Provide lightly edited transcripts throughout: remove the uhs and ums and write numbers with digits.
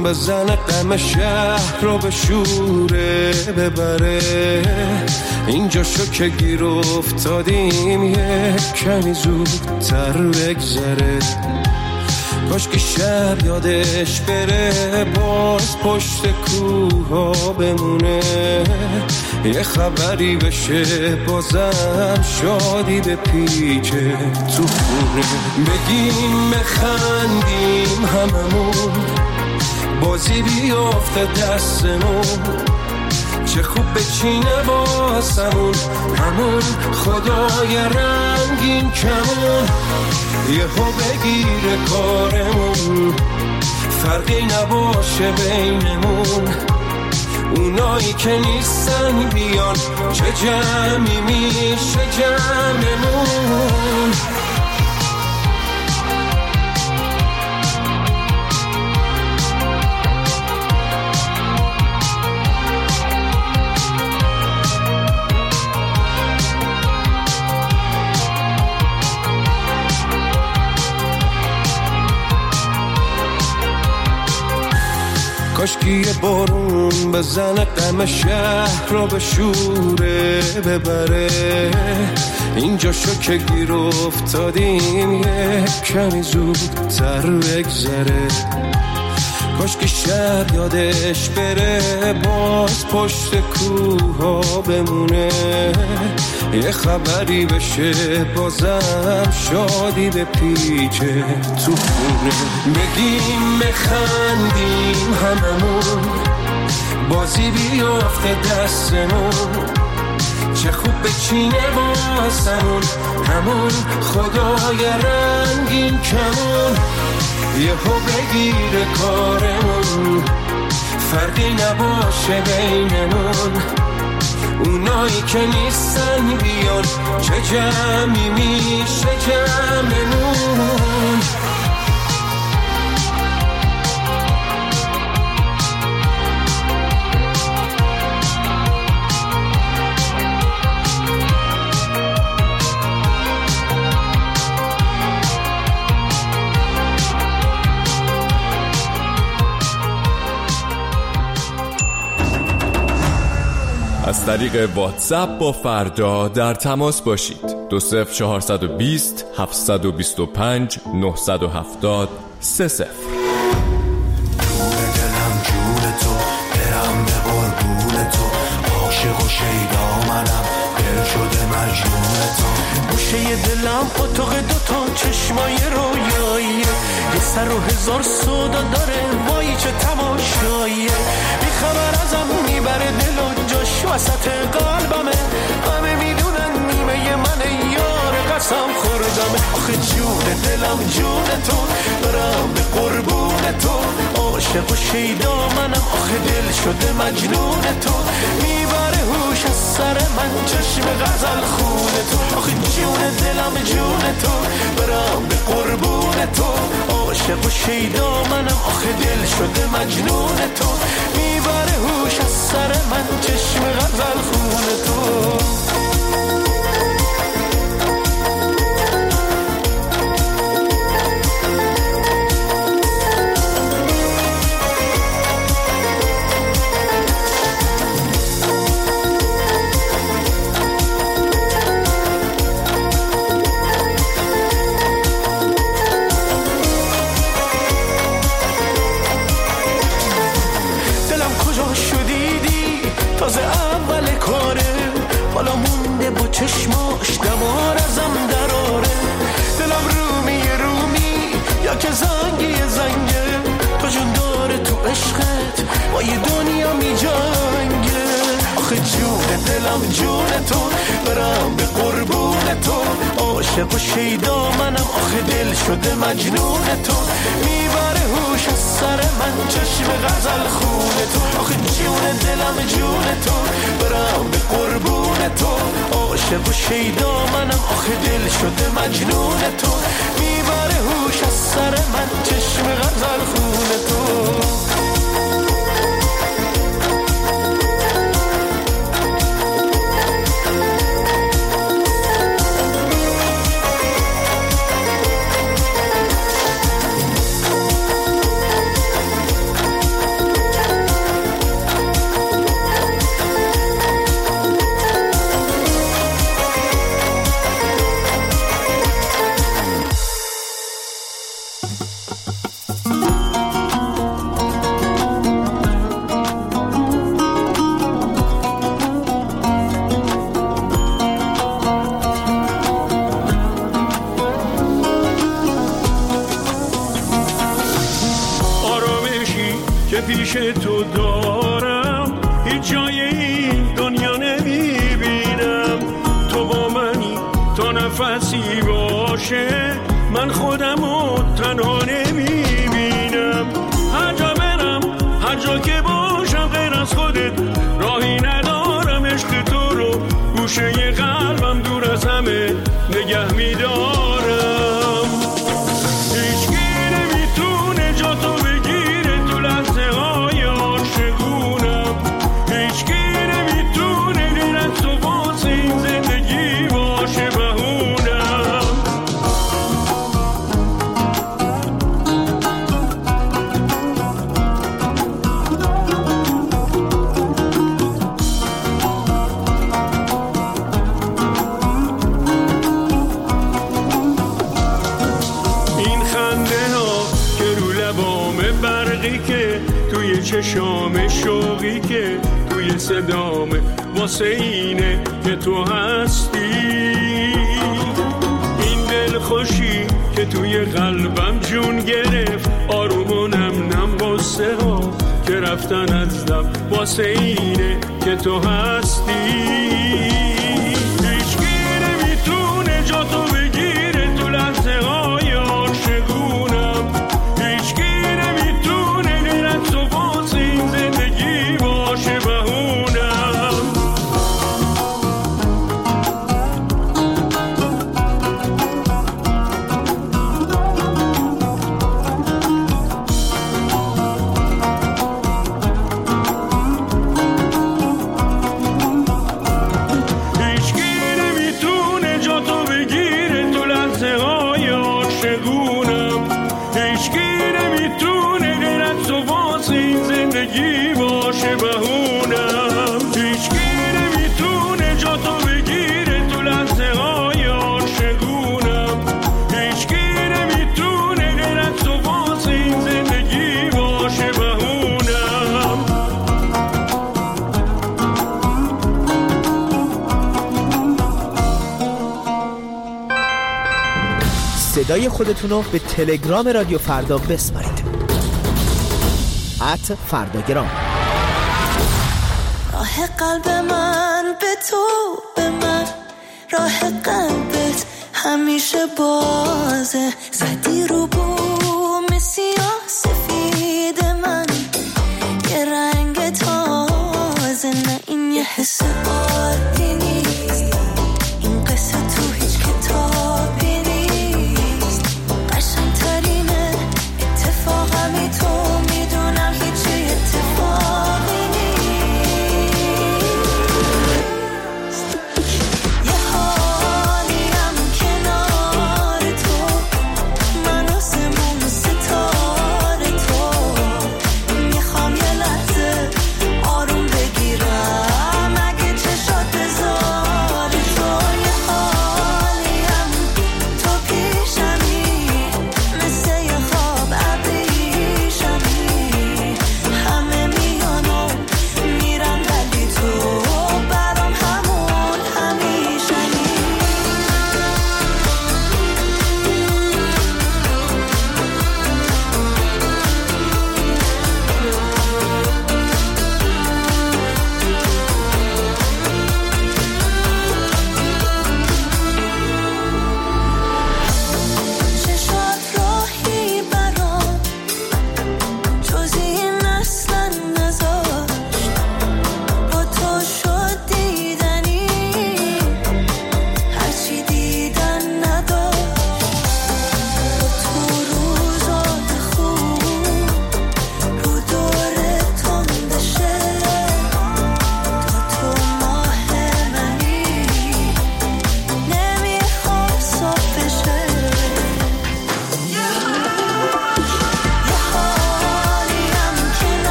بزنه غم شهر رو به شوره ببره. اینجا شو که گیر افتادیم یه کمی زودتر بگذره. کاش که شب یادش بره باز پشت کوها بمونه. یه خبری بشه بازم شادی به پیچه تو خونه. بگیم بخندیم هممون بازی بیافته دستمون. چه خوب بچینه واسمون همون خدای رنگین کمون. یهو بگیره کارمون فرقی نباشه بینمون. اونایی که نیستن بیان چه جمعی میشه جمعمون. کاش که یه بارون بزنه غم شهر رو به شوره ببره. اینجا شو که گیر افتادیم یه کمی زودتر بگذره. کاش که شب یادش بره باز پشت کوها بمونه. یه خبری بشه بازم شادی به پیچه تو خونه. بگیم بخندیم هممون بازی بیافته دستمون. چه خوب بچینه واسمون همون خدای رنگین کمون. یهو بگیره کارمون فرقی نباشه بینمون. اونایی که نیستن بیان چه جمعی میشه جمعمون. از طریق واتساپ با فردا در تماس باشید. 20420 725 970 30. دلم جون تو برم به قربون تو. عاشق و شیدا منم دل شده مجنون تو. گوشه دلم اتاق دوتا چشمای رویاییه. یه سر و هزار سودا داره وای چه تماشاییه. بیخبر ازم میبره دل و جاش وسط قلبمه. همه میدونن نیمه من یار قسم خوردمه. آخه جون دلم جون تو برم به قربون تو. عاشق و شیدا منم آخه دل شده مجنون تو. میبره هوش از سر من چشم غزل خون تو. آخه جون دلم جون تو برم به قربون تو. عاشق و شیدا منم آخه دل شده مجنون تو. میبره هوش از سر من چشم غزل خون تو. تازه اول کاره حالا مونده با چشماش دمار ازم دراره. دلم رومی یا که زنگه تو جون داره تو عشقت با یه دنیا می جنگه. آخه جون دلم جون تو برم به قربون تو. عاشق و شیدا منم آخه دل شده مجنون تو. میبره هوش از سر من چشم غزل خون تو. آخه جون دلم جون تو برم به قربون تو. عاشق و شیدا منم آخه دل شده مجنون تو. میبره هوش از سر من چشم غزل خون تو. باشه من خودمو تنها نمیبینم. هر جا برم هر جا که باشم غیر از خودت راهی ندارم. عشق تو رو گوشه قلبم دور از همه نگه میدارم. هیچکی نمیتونه جا تو بگیره تو لحظه های عاشقونم. هیچکی نمیتونه غیر از تو واسه این زندگی باشه بهونم. چشام شوقی که توی صدامه واسه اینه که تو هستی. این دل خوشی که توی قلبم جون گرفت آروم و نم نم قصه ها که رفتن از دم واسه اینه که تو هستی. هیچکی نمیتونه جا تو بگیره تو لحظه های عاشقونم. هیچکی نمیتونه غیر از تو واسه این زندگی باشه بهونم. صدای خودتونو به تلگرام رادیو فردا بسپارید. @فرداگرام. راه قلب من به تو به من، راه قلبت همیشه بازه. زدی رو بوم سیاه سفید من یه رنگ تازه. نه این یه حس عادی نیست، این قصه تو هیچ کتابی نیست. قشنگترینه اتفاقمی تو میدونم هیچ اتفاقی نیست. یه حالیم کنار تو، من آسمون ستاره تو. میخوام یه لحظه آروم بگیرم، اگه چشم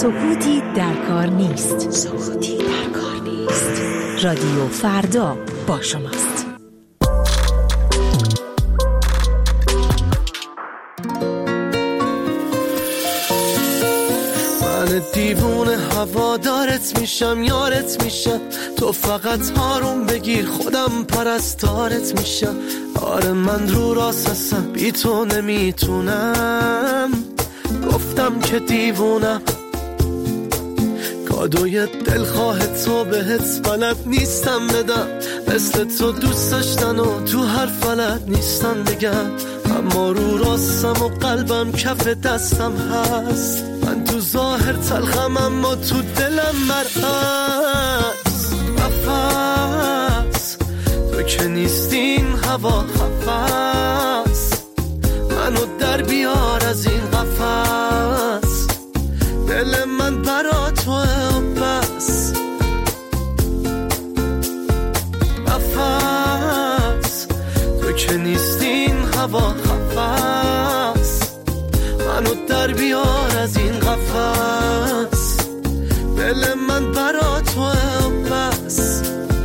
سکوتی در کار نیست. رادیو فردا با شماست. من دیوونه هوادارت میشم، یارت میشم، تو فقط آروم بگیر خودم پرستارت میشم. آره من رو راستم، بی تو نمیتونم، گفتم که دیوونم. کادوی دلخواه تو بهت بلد نیستم بدم، مثل تو دوست داشتن و تو حرف بلد نیستم بگم. اما رو راستم و قلبم کف دستم هست. من تو ظاهر تلخم اما تو دلم مرعز. نفس تو که نیستین هوا خفص، منو در بیار از این قفص. دل من برا توه بس. نفس تو که نیستین هوا خفص، منو در بیار از این قفص. دل من برا توه بس.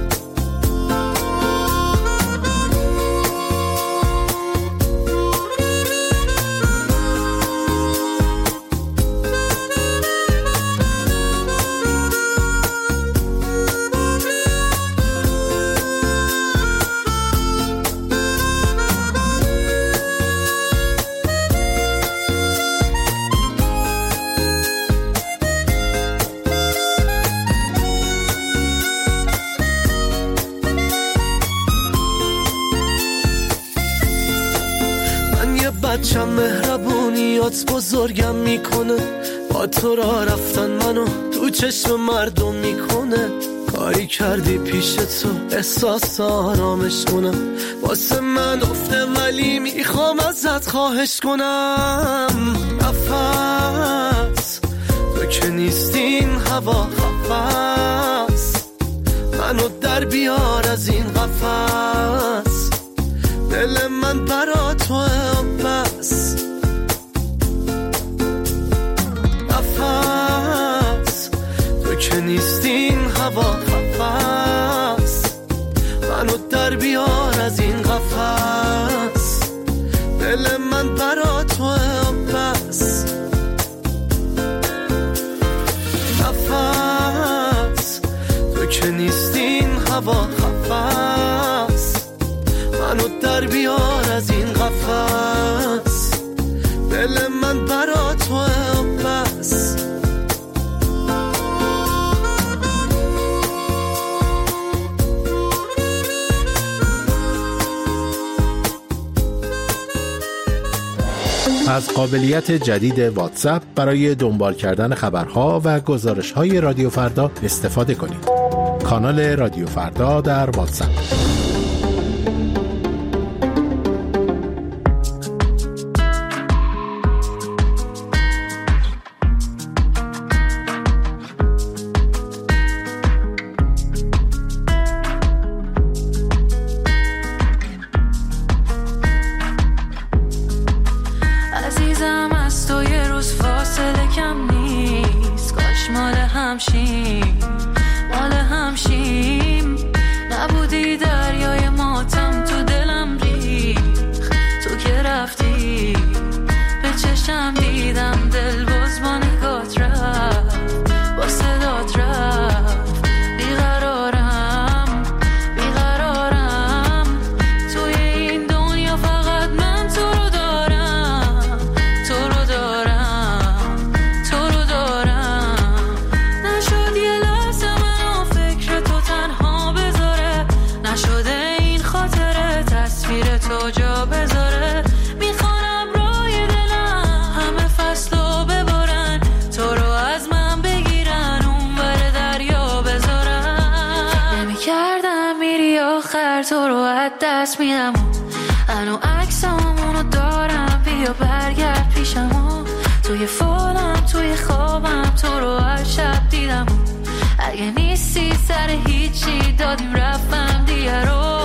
بچم مهربونیات بزرگم میکنه، با تو را رفتن منو تو چشم مردم میکنه. کاری کردی پیش تو احساس آرامش کنم، واسه من افته ولی میخوام ازت خواهش کنم. نفس تو که نیستین هوا خفص، منو در بیار از این قفص. دل من برا توه بس. نفس تو که نیستین هوا خفص، منو در بیار از این قفص. دل من برا توه بس. نفس تو که نیستین هوا خفص، منو در بیار از این قفص. دل من برا توه بس. از قابلیت جدید واتساپ برای دنبال کردن خبرها و گزارش‌های رادیو فردا استفاده کنید. کانال رادیو فردا در واتساپ. تو رو از دست میدم، منو عکسامونو دارم، بیا برگرد پیشم. توی فالم توی خوابم تو رو هر شب دیدم. اگه نیستی سر هیچی دادیم رفتم دیگه رو.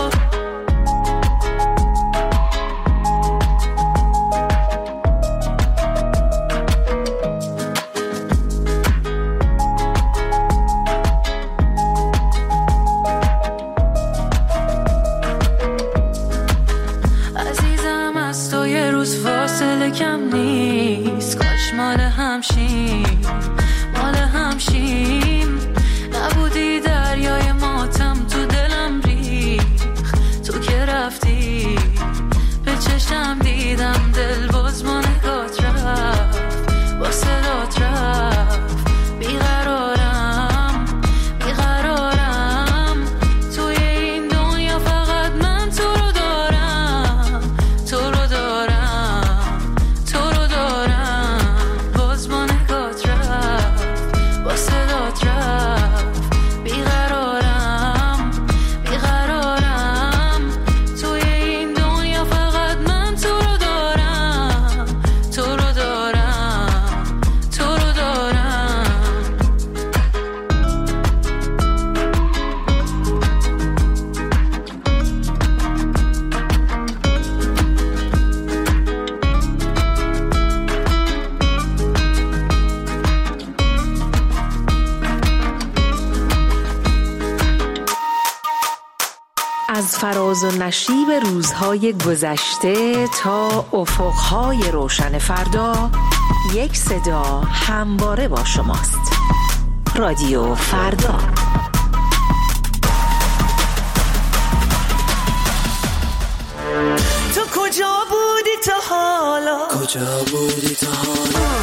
یه روز فاصله کم نیست، کاش مال همشیم مال همشیم. نبودی دریای ماتم تو دلم ریخ، تو که رفتی به چشم دیدم دل باز با نگات رفت، با صدات رفت. بیقرارم بیقرارم توی این دنیا، فقط من تو رو دارم، تو رو دارم، تو رو دارم. باز با نگات رفت، با صدات رفت. بیقرارم بیقرارم توی این دنیا، فقط من تو رو دارم، تو رو دارم، تو رو دارم. از فراز و نشیب روزهای گذشته تا افقهای روشن فردا، یک صدا همواره با شماست. رادیو فردا. تو کجا بودی تا حالا؟ کجا بودی تا حالا؟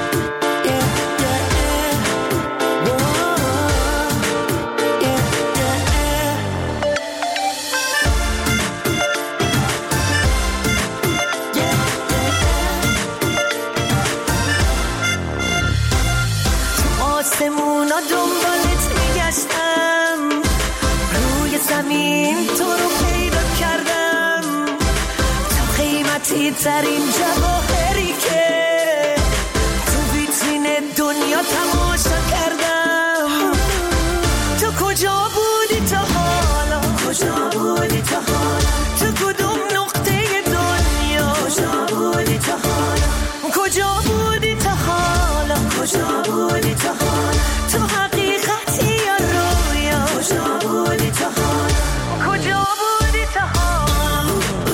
آسمونا دنبالت میگشتم، روی زمین تو رو پیدا کردم، تو قیمتی ترین جواهری که تو ویترین دنیا تماشا کردم. تو کجا بودی تا حالا؟ کجا بودی تا حالا؟ تو کدوم نقطه دنیا؟ کجا بودی تا حالا؟ کجا بودی تا حالا؟ کجا بودی تا حالا؟ تو حقیقتی یا رویا؟ کجا بودی تا حالا؟ کجا بودی تا حالا؟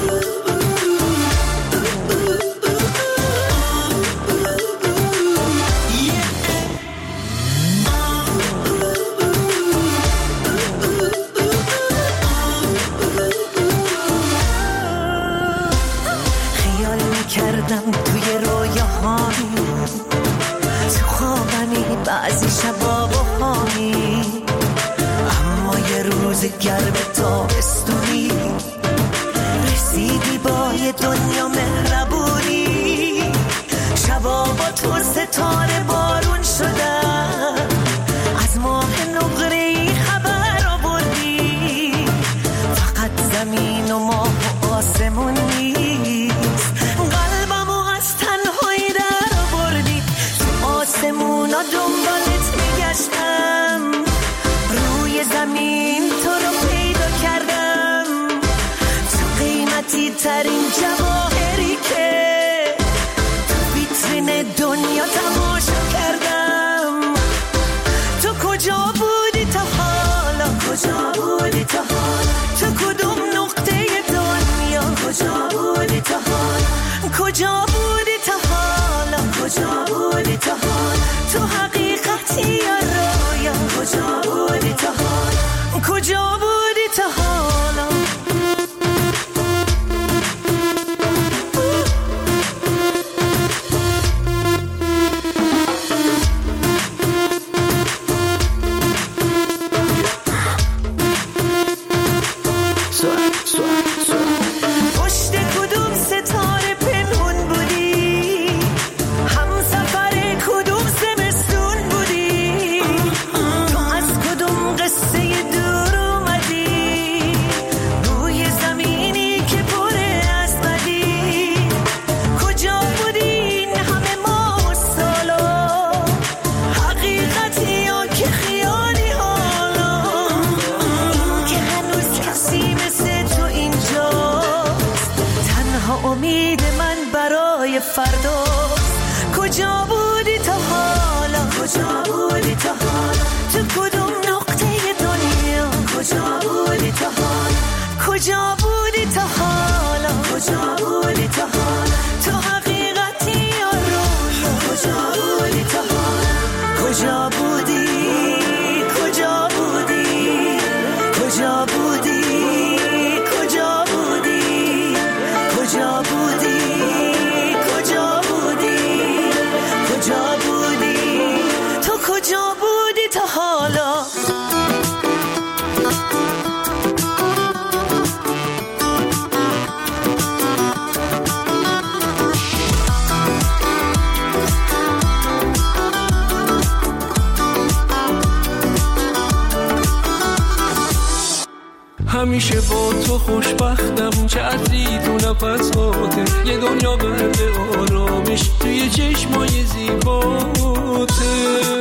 خیال میکردم توی رویاهایی، تو خوابمی بعضی شبا بخوانی، اما یه روز گرم تابستونی رسیدی با یه دنیا مهربونی. شبا با تو ستاره بارون شدن، از ماه نقره‌ای خبر آوردی. فقط زمین و ماه و آسمون نیست، قلبمو از تنهایی در آوردی. تو آسمونا دنبالت میگشتم، روی زمین تو رو پیدا کردم، تو قیمتی ترین جواهری که تو ویترین دنیا تماشا کردم. تو کجا بودی تا حالا؟ کجا بودی تا حالا؟ تو کدوم نقطه دنیا؟ کجا بودی تا حالا؟ کجا بودی تا حالا؟ کجا بودی تا حالا؟ تو حقیقتی یا رویا؟ کجا بودی تا حالا؟ کجا بودی تا حالا؟ پشت کدوم ستاره پنهون بودی؟ همسفر کدوم زمستون بودی؟ تو از کدوم قصه دور اومدی؟ روی زمینی که پر از بدی. کجا بودی این همه ماه و سالا؟ حقیقتی یا که خیالی حالا؟ که هنوز کسی مثل تو اینجاست، تنها امید من برای فرداست. کجا بودی تا حالا؟ کجا بودی تا حالا؟ تو کدوم نقطه دنیا؟ کجا بودی تا حالا؟ کجا بودی تا حالا؟ کجا بودی تا حالا؟ همیشه با تو خوشبختم، چه عطری تو نفساته، یه دنیا قلب آرامش توی چشمای زیباته،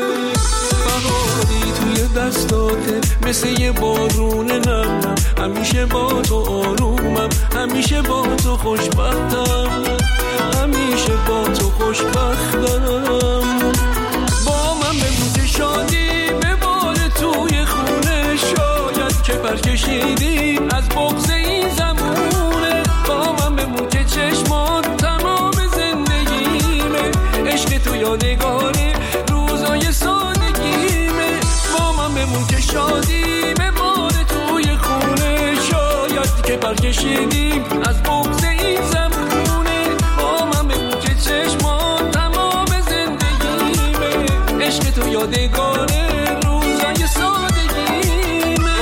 بهاری توی دستاته مثل یه بارون نم، همیشه با تو آرومم، همیشه با تو خوشبختم، همیشه با تو خوشبختم. با من بمون شادی بباره توی خونه، شاید که پرکشیدی از بغض این زمونه. با من بمون که چشمات تمام زندگیمه، عشق تو یادگاره روزای سادگیمه. با من بمون که شادی بباره توی خونه، شاید که پرکشیدی از بغض این زمونه. با من بمون که چشمات تمام زندگیمه، عشق تو یادگاره روزای سادگیمه.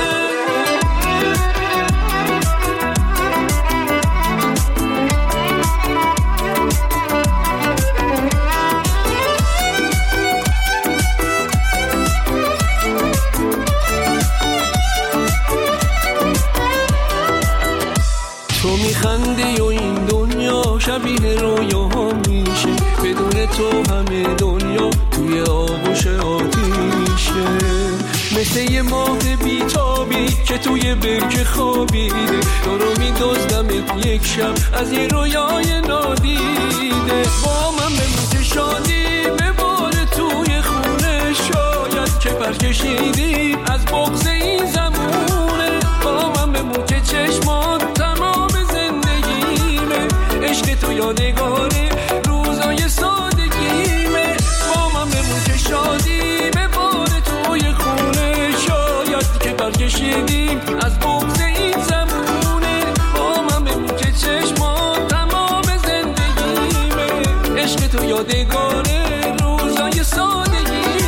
تو میخندی و این دنیا شبیه رویاها میشه، بدون تو همه دنیا توی آغوش آتیشه. مثل یه ماه بیتابی که توی برکه خوابیده، تو رو میدزدم یک شب از یه رویای نادیده. با من بمون شادی بباره توی خونه، شاید که پرکشیدی از بغض این زمونه. با من بمون که چشمات تمام زندگیمه، عشق تو یادگاره روزای سادگیمه. با من بمون که شادی بباره توی خونه، شاید که پرکشیدی از بغض این زمونه. با من بمون که چشمات تمام زندگیمه، عشق تو یادگاره روزای سادگیمه.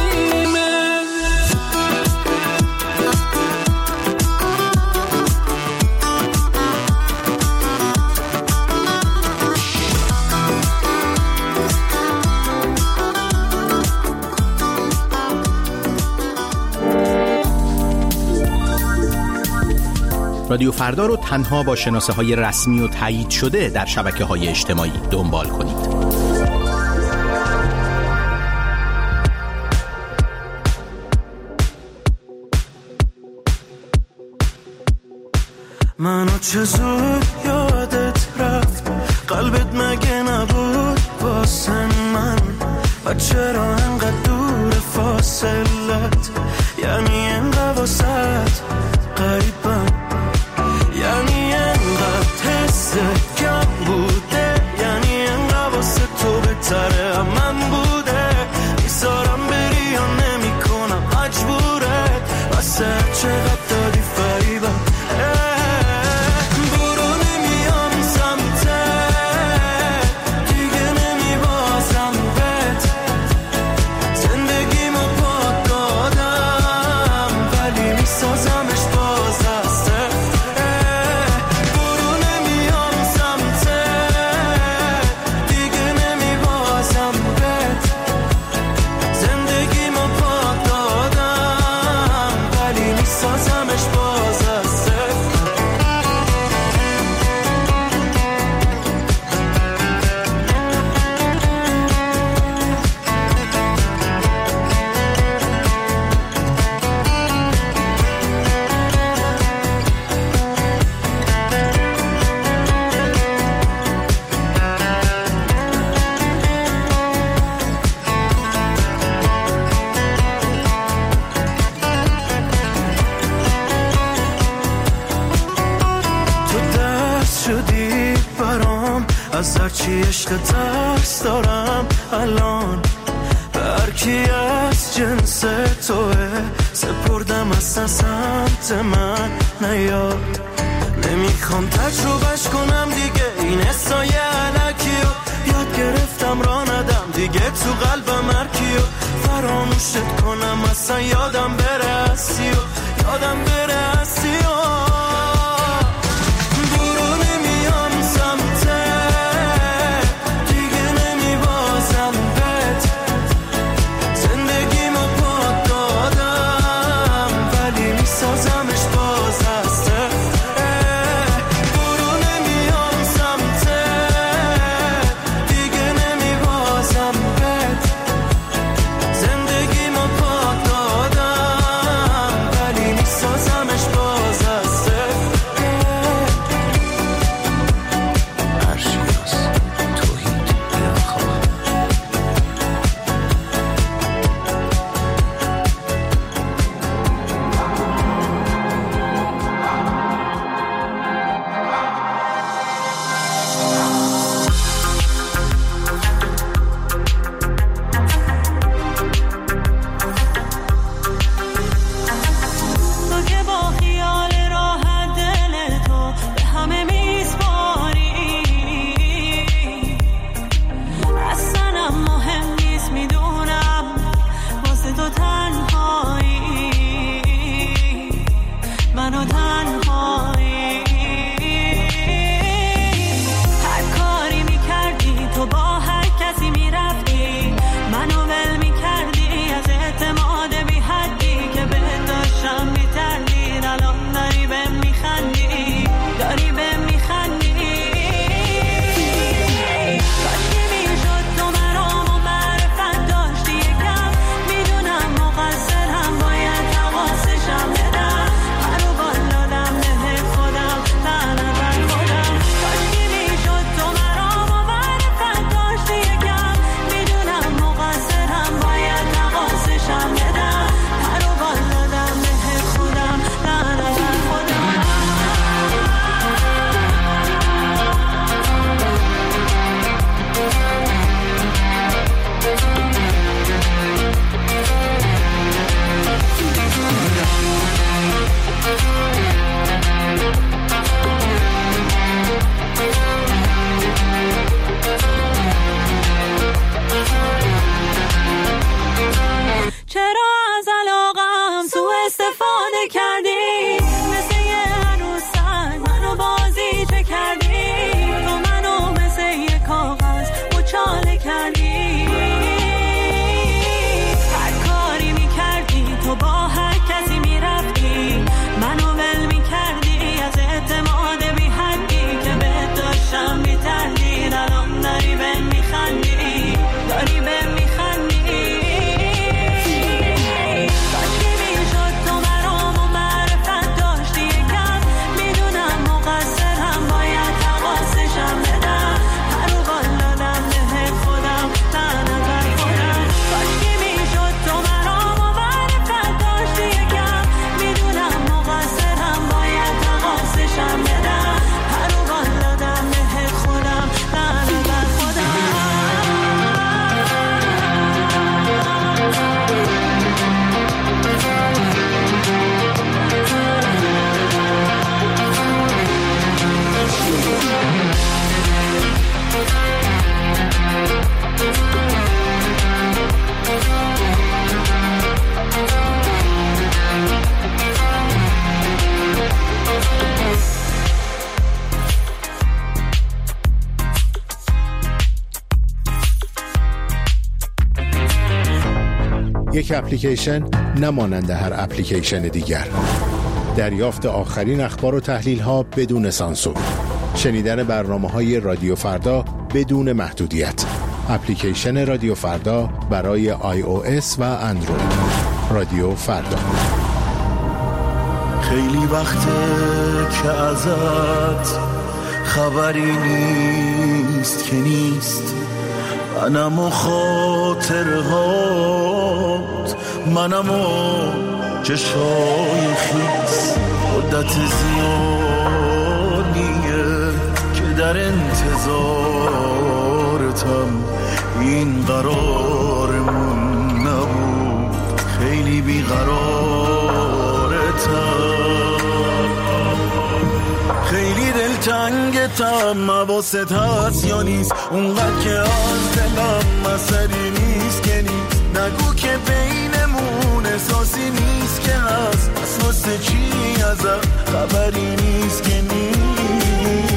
رادیو فردا رو تنها با شناسه های رسمی و تایید شده در شبکه های اجتماعی دنبال کنید. منو چه زود یادت رفت، قلبت مگه نبود واسه من؟ و چرا انقدر دور فاصلت؟ یعنی انقدر واسط غریبم، یعنی انقدر حست کم بوده، یعنی انقدر واسه تو بهتره من بوده. میذارم بری یا نمی کنم مجبوره، واسه چقدر دادی فریبم. از هرچی عشق ترس دارم الان، به هرکی از جنس توه سپردم اصلا سمت من نیاد. نمیخوام تجربهش کنم دیگه این حسای علکیو، یاد گرفتم را ندم دیگه تو قلبم هرکیو. فراموشت کنم اصلا یادم بره هستیو، یادم بره هستیو. منی. هر کاری میکردی تو با هر کسی میرفتی، منو ول میکردی از اعتماد بی حدی که بهت داشتم میتردید. الان داری بهم میخندی، داری بهم میخندی. کاشکی میشد تو مرام و معرفت داشتی یکم، میدونم مقصرم باید حواسشم بدم. هرو بالادم بهت خودم تنها بر خودم. کاشکی میشد تو مرام و معرفت داشتی یکم، میدونم مقصرم باید حواسشم بدم. هرو بالادم بهت خودم تنها بر خودم. یک اپلیکیشن نمانند هر اپلیکیشن دیگر. دریافت آخرین اخبار و تحلیل ها بدون سانسور. شنیدن برنامه‌های رادیو فردا بدون محدودیت. اپلیکیشن رادیو فردا برای iOS و اندروید. رادیو فردا. خیلی وقته که ازت خبری نیست که نیست، منم و خاطرهات، منم و چشای خیس. مدت زیادیه که در انتظارتم، این قرارمون نبود، خیلی بیقرارتم. خیلی دلتنگتم، حواست هست یا نیست؟ اونقدر که از دلم مسئله نیست که نیست. نگو که بینمون احساسی نیست که هست، از واسه چی ازم خبری نیست که نیست.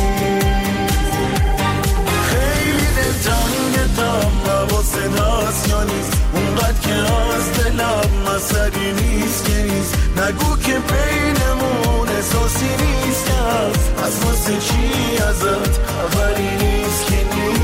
خیلی دلتنگتم، حواست هست یا نیست؟ اونقدر که از دلم مسئله نیست که نیست. نگو که بینمون احساسی نیست که هست، از واسه چی ازت خبری نیست که نیست.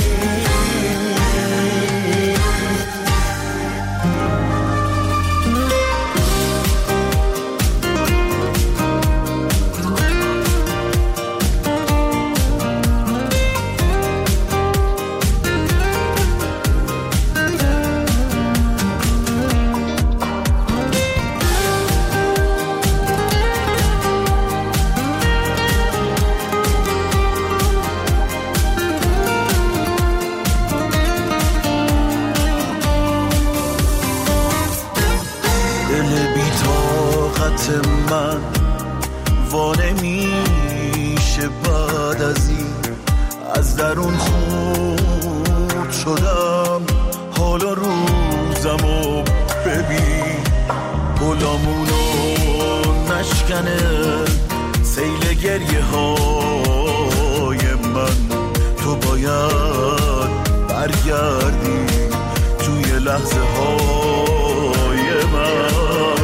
من وانه میشه بعد از این، از درون خورد شدم. حالا روزمو ببین، گلامونو نشکنه سیل گریه های من. تو باید برگردی توی لحظه های من.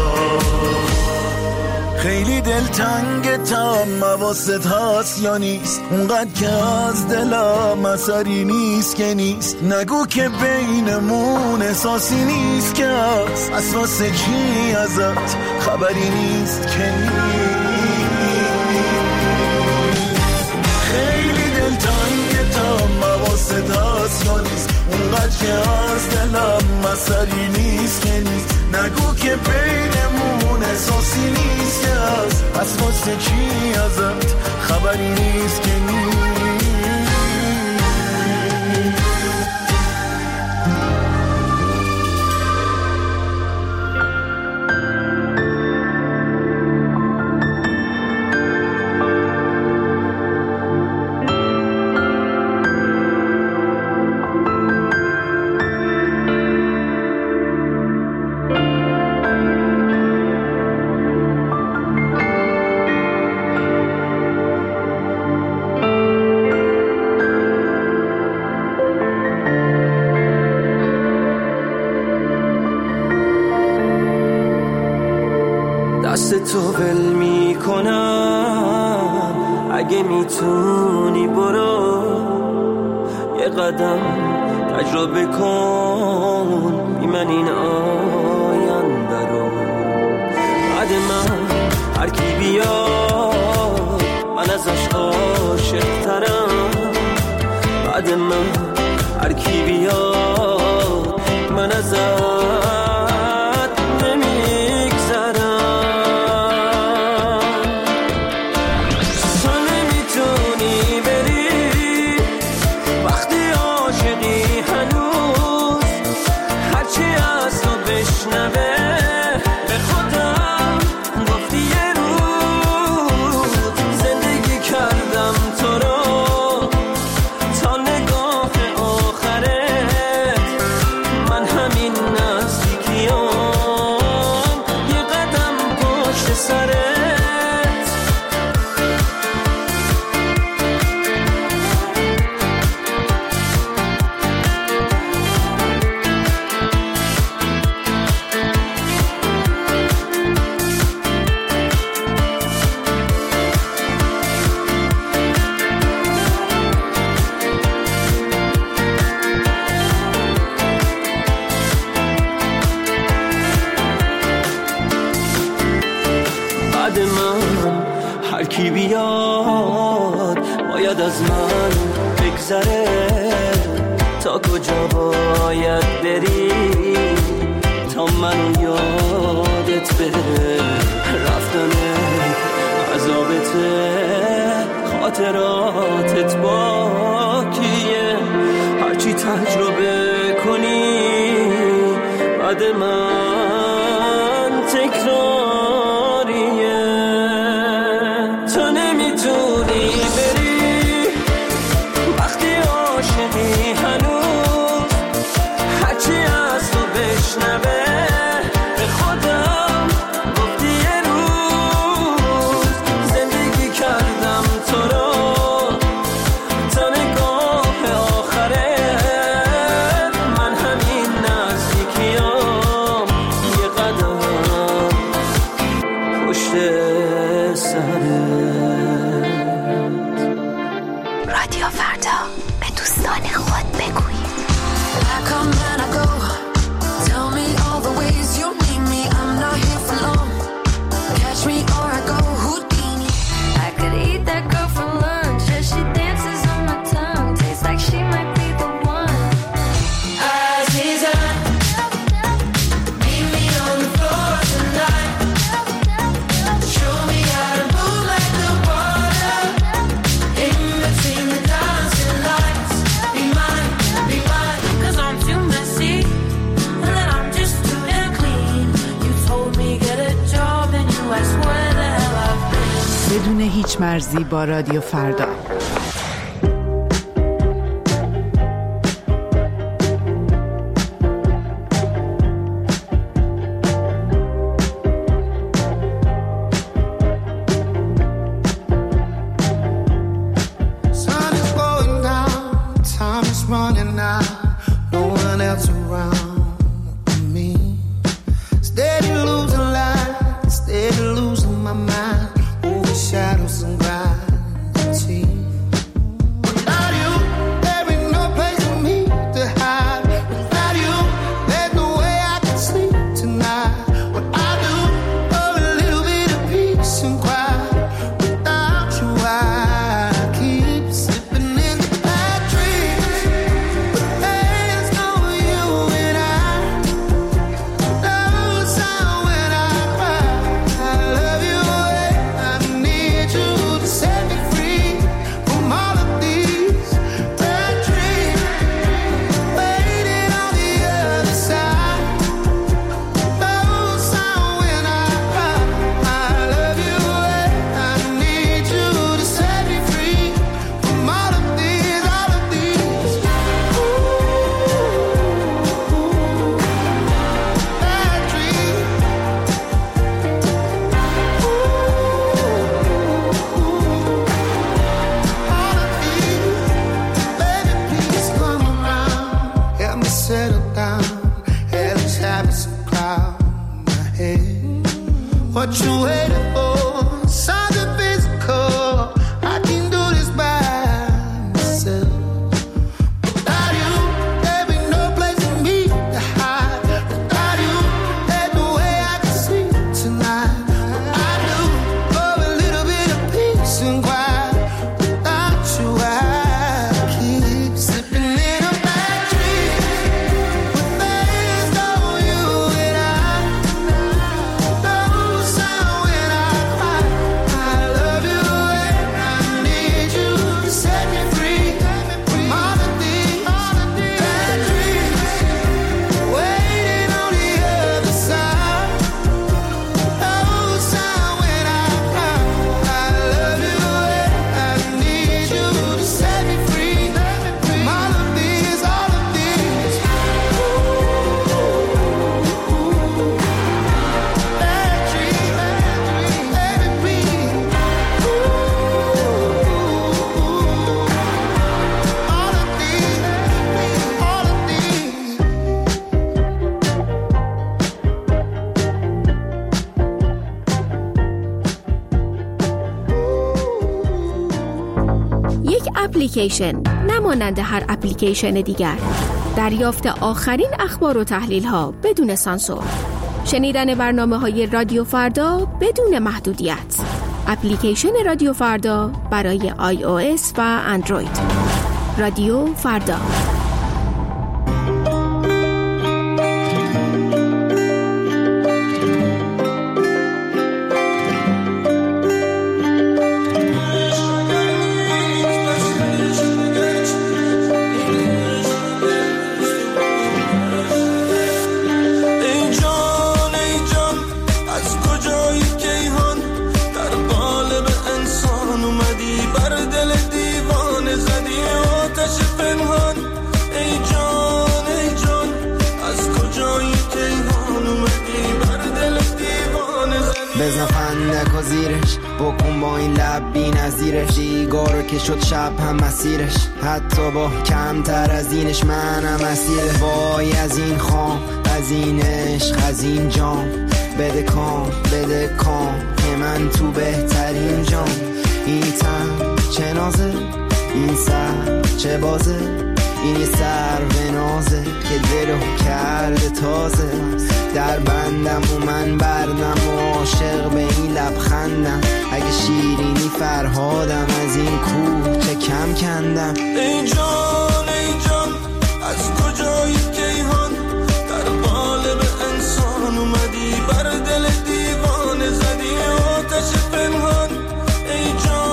خیلی دلتنگتم، حواست هست یا نیست؟ اونقدر که از دلم اثری نیست که نیست. نگو که بینمون احساسی نیست که هست، از واسه چی ازت خبری نیست که نیست. خیلی دلتنگتم، حواست هست یا نیست؟ اونقدر که از دلم اثری نیست که نیست. نگو که بینمون احساسی نیست که هست، از واسه چی ازت خبری نیست که نیست. اگه میتونی برو یه قدم تجربه کن بی من این آینده رو. بعد من هر کی بیاد من ازش عاشق ترم. بعد من هر کی بیاد من ازش از من بگذره تا کجا باید بری تا منو یادت بره. رفتن عذابته خاطراتت باکیه هرچی تجربه کنی بعد من تکراریه. تو نمیتونی بری هنوز هرچی از تو بشنوه. به خودم گفتی یه روز زندگی کردم تو رو تا نگاه آخره. من همین نزدیکیام یه قدم پشت سرت. رادیو فردا به دوستان خود بگویید. I come and I go. Tell me all the ways you need me. I'm not here for long. Catch me or I go Houdini. I could eat that girl for lunch as she dances on my tongue. Tastes like she might be the one. Aziza, meet me on the floor tonight. Show me how to move like the water in between the dancing lights. Be mine, be mine. 'Cause I'm too messy and then I'm just too damn clean. You told me get a job and you asked where the hell I've been. بدون هیچ مرزی با رادیو فردا. Sun is going down, time is running out, no one else around me. Steady losing light, steady losing my mind, over shadows and gravity. Without you, there ain't no place for me to hide. Without you, there's no way I can sleep tonight. What I do for a little bit of peace and quiet. Without you, I keep slipping into bad dreams. But اپلیکیشن نمانند هر اپلیکیشن دیگر. دریافت آخرین اخبار و تحلیل ها بدون سانسور. شنیدن برنامه‌های رادیو فردا بدون محدودیت. اپلیکیشن رادیو فردا برای iOS و اندروید. رادیو فردا. بزن فندک و زیرش بکن با این لب بی نظیرش دیگارو که شد شب هم مسیرش حتی با کمتر از اینش منم اسیره وای از این خام از این عشق از این جام بده کام که من تو بهترین جام این تن چه نازه این سر چه بازه این یه سر به نازه که دلو کرده تازه در بندم و من بردم و عاشق به این لبخندم اگه شیرینی فرهادم از این کوه چه کم کندم ای جان از کجایی کیهان در قالب انسان اومدی بر دل دیوانه زدی آتش پنهان ای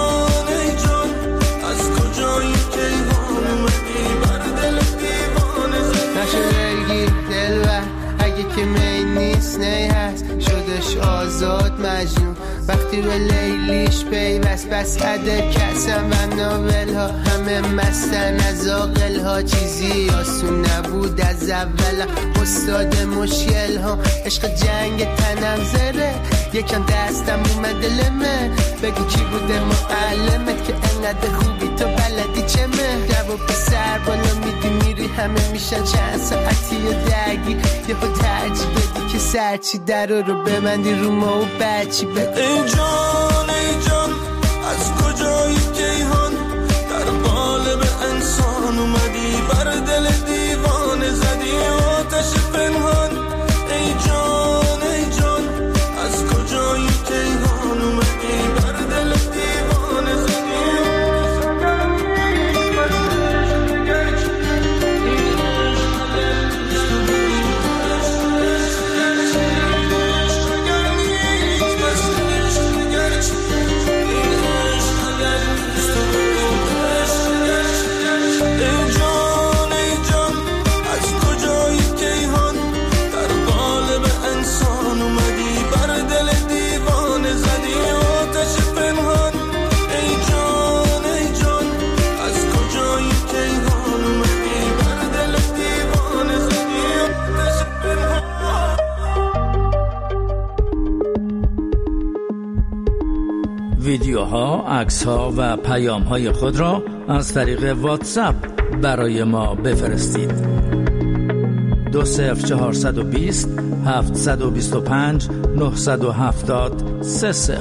جان از کجایی کیهان اومدی بر دل دیوانه زدی نشه بگیر دلبر اگه که می نیست نی هست شدش آزاد مجنون وقتی به لیلیش پیوست بس عده کسم و ناول ها همه مستن از آقل ها چیزی آسون نبود از اول استاد مشکل ها عشق جنگ تنم زره یکم دستم اومده لمه بگو کی بوده معلمت که انقدر خوبی تو بلدی چمه جواب پسر بالا میدی میری همه میشن چند ساعتی و درگیر یه خود ترجیح بدی که سرچی در رو ببندی رو ما و بچی بدی ای جان از کجایی کیهان در قالب انسان اومدی بر دل دیوانه زدی آتش پنهان ای جان از کجایی کیهان اومدی بر دل دیوانه زدی ویدیوها، عکس‌ها و پیام‌های خود را از طریق واتساپ برای ما بفرستید. 20420 725 970 30.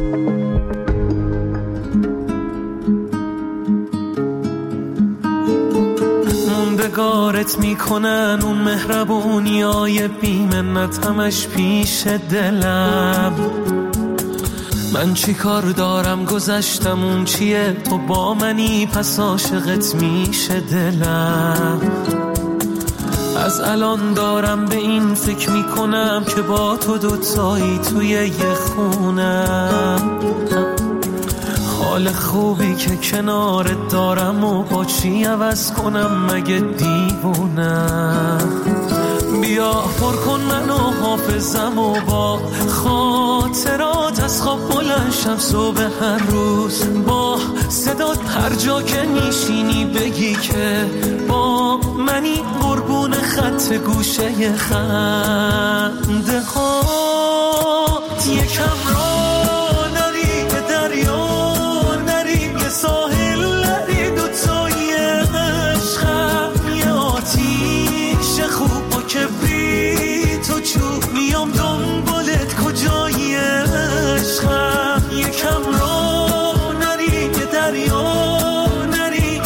موندگارت میکنن اون مهربونیای بی‌منت همش پیش دلم من چی کار دارم گذشتم اون چیه تو با منی پس عاشقت میشه دلم از الان دارم به این فکر میکنم که با تو دوتایی توی یه خونم حال خوبی که کنارت دارم و با چی عوض کنم مگه دیوونم بیا پر کن منو حافظم و با خاطرات از خواب بلند شم صبح هر روز با صدات هر جا که میشینی بگی که با منی قربون خط گوشه خنده هات یکم را نری به دریا نری به ساحل نری دوتایی عشقم یه آتیش خوب با کبریت و چوب میام دنبالت کجایی عشقم یکم را نری به دریا نری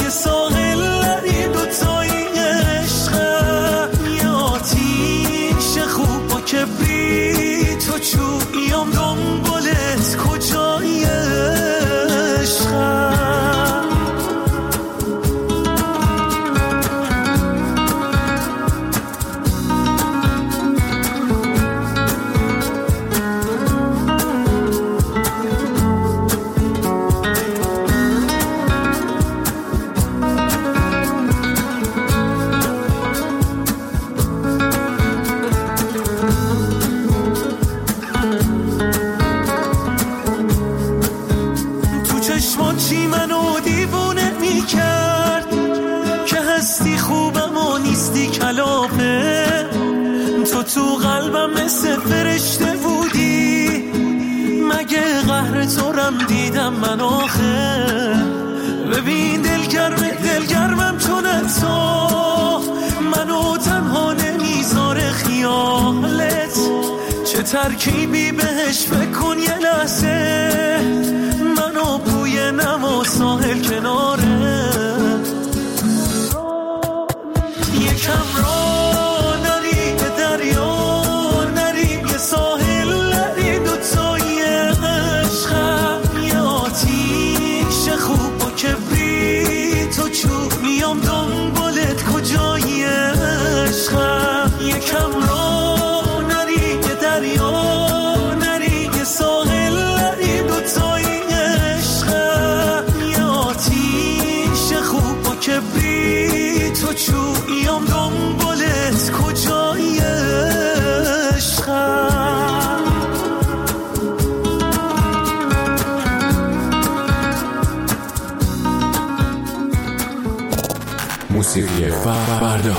علاقه، تو قلبم مثل فرشته بودی، مگه قهر تو رم دیدم من آخه. ببین دلگرمم چون تو منو تنها نمیذاره خیالت، چه ترکیبی بهش فکر کن یه لحظه، منو بوی نما ساحل کناره. یکم را نریم به دریا، نریم یه ساحل، نریم دوتایی عشقم، یه آتیش خوب و کبریت و چوب، میام دنبالت کجایی عشقم. یکم را نریم به دریا، نریم یه ساحل، نریم دوتایی عشقم، یه آتیش خوب و کبریت و چوب، میام دنبالت کجایی عشقم. موسیقی فردا.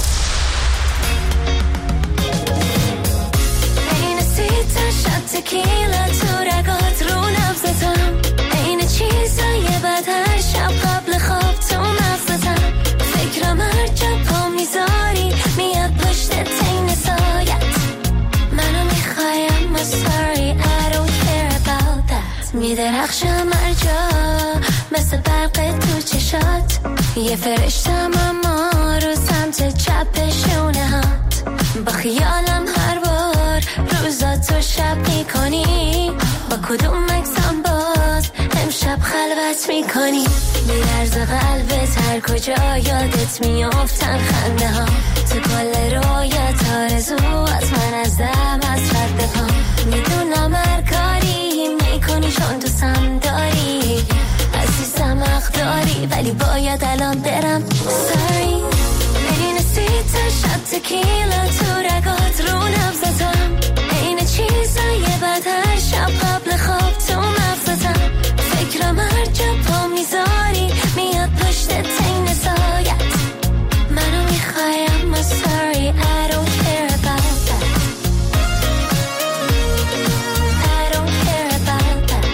این سیتا شد تکیلا تو رگات رو نبزتم، این چیزای بد هر شب قبل خواب تو مغزتم، فکرم هر جا پا میذاری میاد پشت تین سایت، منو میخوایم I'm sorry I don't care about that، میدرخشم هر جا مثل برق تو چشات، یه فرشتم اما رو سمت چپ شونه هات، با خیالم هر بار روزا تو شب میکنی، با کدوم مکسم باز امشب خلوت میکنی، میرز قلبت هر کجا یادت میافتن خنده ها، تو کل رویت آرزو از من از دم از رد پا، میدونم هر کاری میکنی چون دوستم داری، عزیزم حق داری ولی باید الان برم sorry. این سیتا شد تکیلا تو رگات رو نبزتم، این چیزای بد هر شب قبل خواب تو مغزتم، فکرم هر جا پا میذاری میاد پشت تین سایت، منو میخوایم I'm sorry I don't care about that، I don't care about that،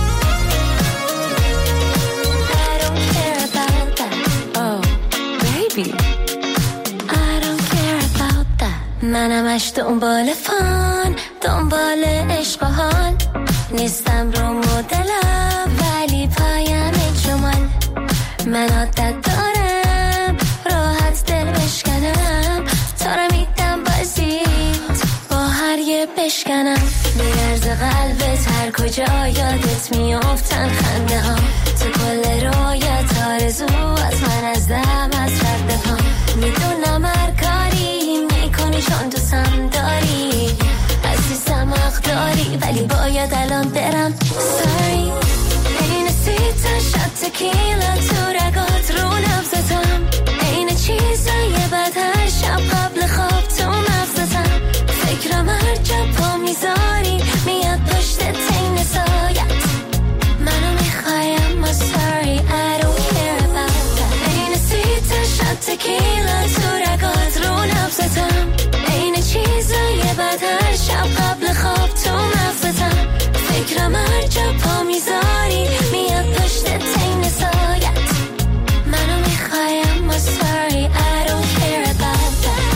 I don't care about that, oh baby I don't care about that. منمش دنبال فان، دنبال عشق و حال، نیستم رو مدلم ولی پایم جمال، من عادت دارم راحت دل بشکنم، تا رو میدم بازیت با هر یه بشکنم، میرز قلبت هر کجا یادت میافتن خنده ها، تو کل رویت آرزو از من از دم از رد پا، میدونم هر کاری میکنی چون دوستم داری، عزیزم حق داری ولی باید الان برم sorry. این سیتا شد تکیلا تو رگات رو نبزتم، این چیزای بد هر شب قبل خواب تو مغزتم، فکرم هر جا پا میذاری میاد پشت تین سایت، منو میخوایم I'm sorry I don't care about that. این سیتا شد تکیلا تو رگات رو نبزتم، این چیزای بد هر شب قبل خواب تو مغزتم، فکرم هر جا پا میذاری میاد پشت تین سایت، منو میخوایم I'm sorry I don't care about that،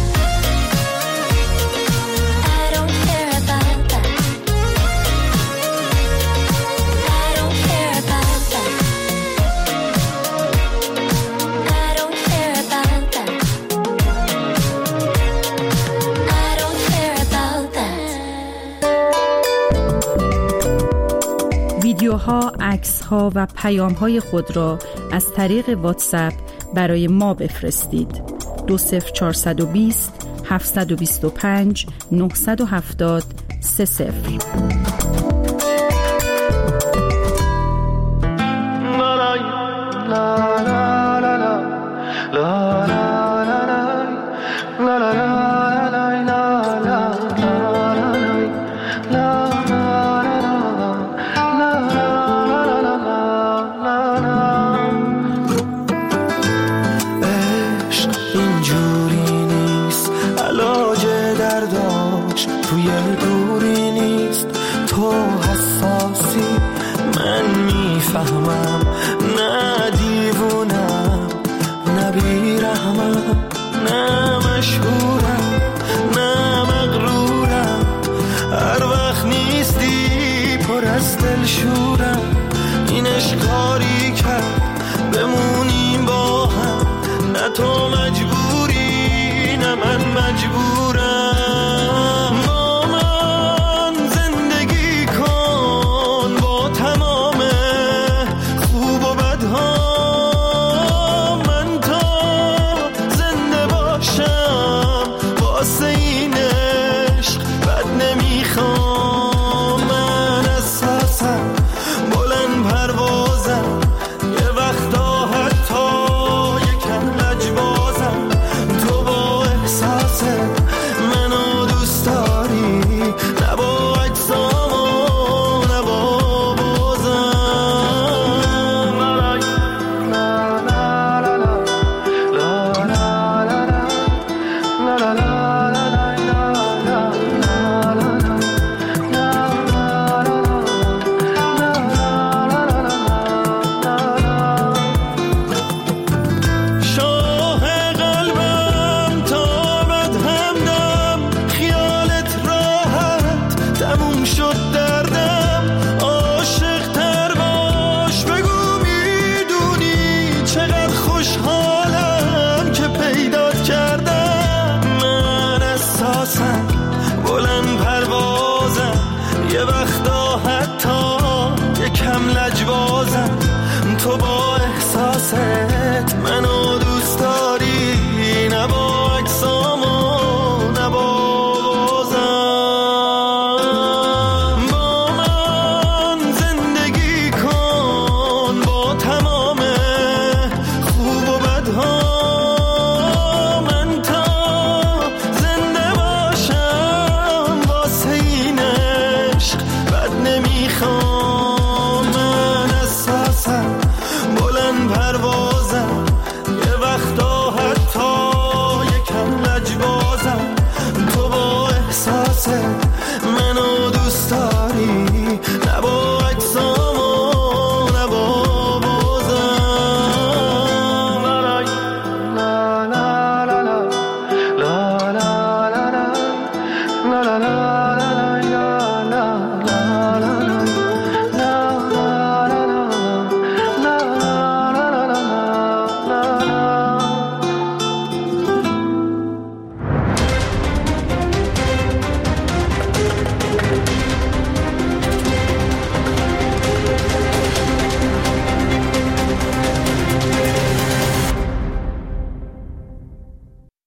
I don't care about that، I don't care about that, I don't care about that، I don't care about that. ویدیوها، عکس‌ها و پیام‌های خود را از طریق واتساپ برای ما بفرستید. 20420 725 970 30. عشق اینجوری من مجبورم